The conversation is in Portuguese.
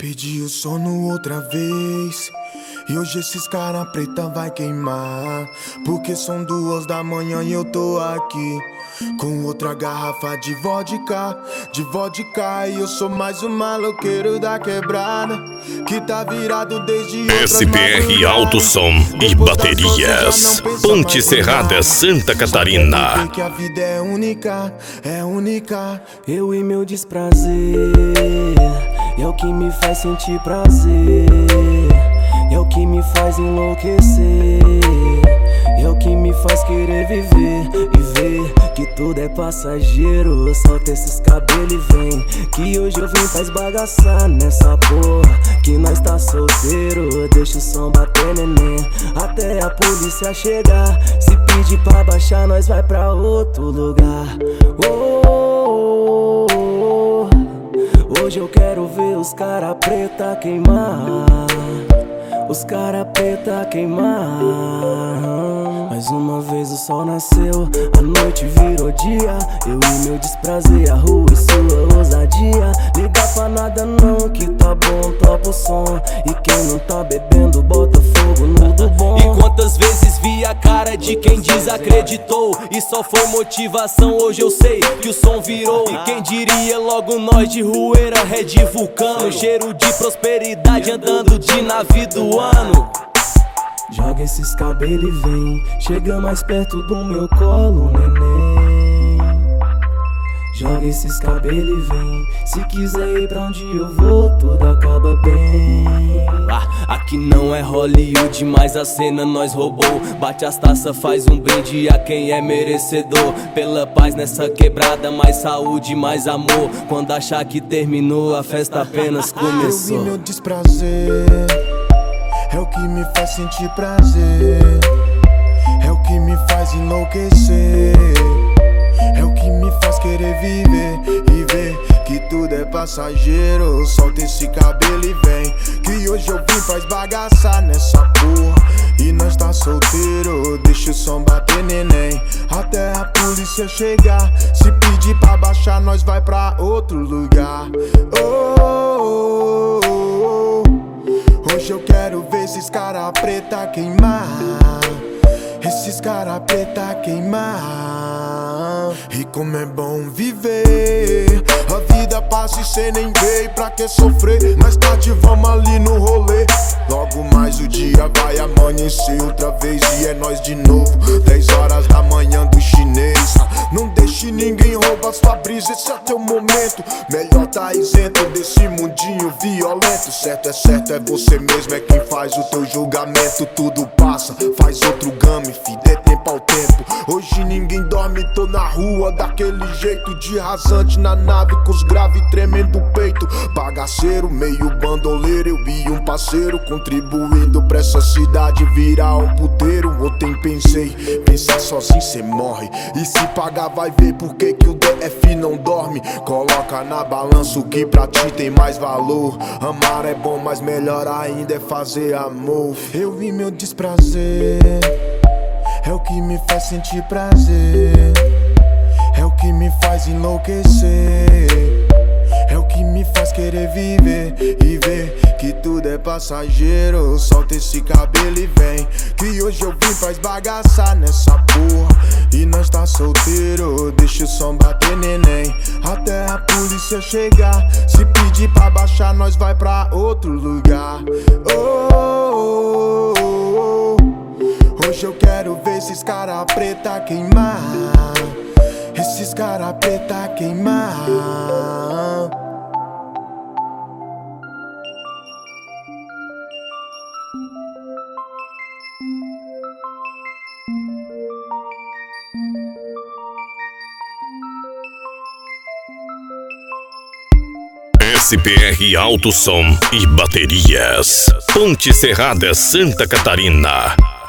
Pedi o sono outra vez e hoje esses cara preta vai queimar. Porque são 2 da manhã e eu tô aqui com outra garrafa de vodka. E eu sou mais um maloqueiro da quebrada que tá virado desde SPR Alto Som e Baterias, Ponte Serrada, Santa Catarina. Que a vida é única, é única. Eu e meu desprazer é o que me faz sentir prazer, é o que me faz enlouquecer, é o que me faz querer viver e ver que tudo é passageiro. Solta esses cabelos e vem, que hoje eu vim pra esbagaçar nessa porra, que nós tá solteiro. Deixa o som bater, neném, até a polícia chegar. Se pedir pra baixar, nós vai pra outro lugar. Hoje eu quero ver os cara preta queimar, os cara preta queimar. Mais uma vez o sol nasceu, a noite virou dia. Eu e meu desprazer, a rua e sua ousadia. Liga pra nada não, que tá bom, topa o som. E quem não tá bebendo, bota fogo no do bom. E quantas vezes vi a cara de quem desacreditou e só foi motivação, hoje eu sei que o som virou. E quem diria logo nós de Rueira, Red Vulcano, cheiro de prosperidade andando de navio do ano. Joga esses cabelos e vem, chega mais perto do meu colo, neném. Joga esses cabelos e vem, se quiser ir pra onde eu vou, tudo acaba bem. Aqui não é Hollywood, mas a cena nós roubou. Bate as taças, faz um brinde a quem é merecedor. Pela paz nessa quebrada, mais saúde, mais amor. Quando achar que terminou, a festa apenas começou. Eu vi meu desprazer, é o que me faz sentir prazer, é o que me faz enlouquecer, é o que me faz querer viver e ver que tudo é passageiro. Solta esse cabelo e vem, que hoje eu vim pra esbagaçar nessa porra e nós tá solteiro. Deixa o som bater, neném, até a polícia chegar. Se pedir pra baixar, nós vai pra outro lugar. Hoje eu quero ver esses cara preta queimar, esses cara preta queimar. E como é bom viver, a vida passa e cê nem vê. Pra que sofrer? Mais tarde vamos ali no rolê. Logo mais o dia vai amanhecer outra vez e é nós de novo. 10 horas da manhã do chinês. Não deixe ninguém roubar sua brisa, esse é teu momento. Melhor tá isento desse mundinho violento. Certo, é você mesmo, é quem faz o teu julgamento. Tudo passa, faz outro game, fi, dê tempo ao tempo. Hoje ninguém dorme, tô na rua daquele jeito, de rasante na nave com os grave tremendo o peito. Bagaceiro, meio bandoleiro, eu e um parceiro, contribuindo pra essa cidade virar um puteiro. Ontem pensar sozinho cê morre, e se pagar vai ver por que o DF não dorme. Coloca na balança o que pra ti tem mais valor. Amar é bom, mas melhor ainda é fazer amor. Eu vi meu desprazer, é o que me faz sentir prazer, é o que me faz enlouquecer, é o que me faz querer viver e ver que tudo é passageiro. Solta esse cabelo e vem, que hoje eu vim pra esbagaçar nessa porra e nós tá solteiro. Deixa o som bater, neném, até a polícia chegar. Se pedir pra baixar, nós vai pra outro lugar. Hoje eu quero ver esses cara preta queimar, esses cara preta queimar. SPR Alto Som e Baterias, Ponte Serrada, Santa Catarina.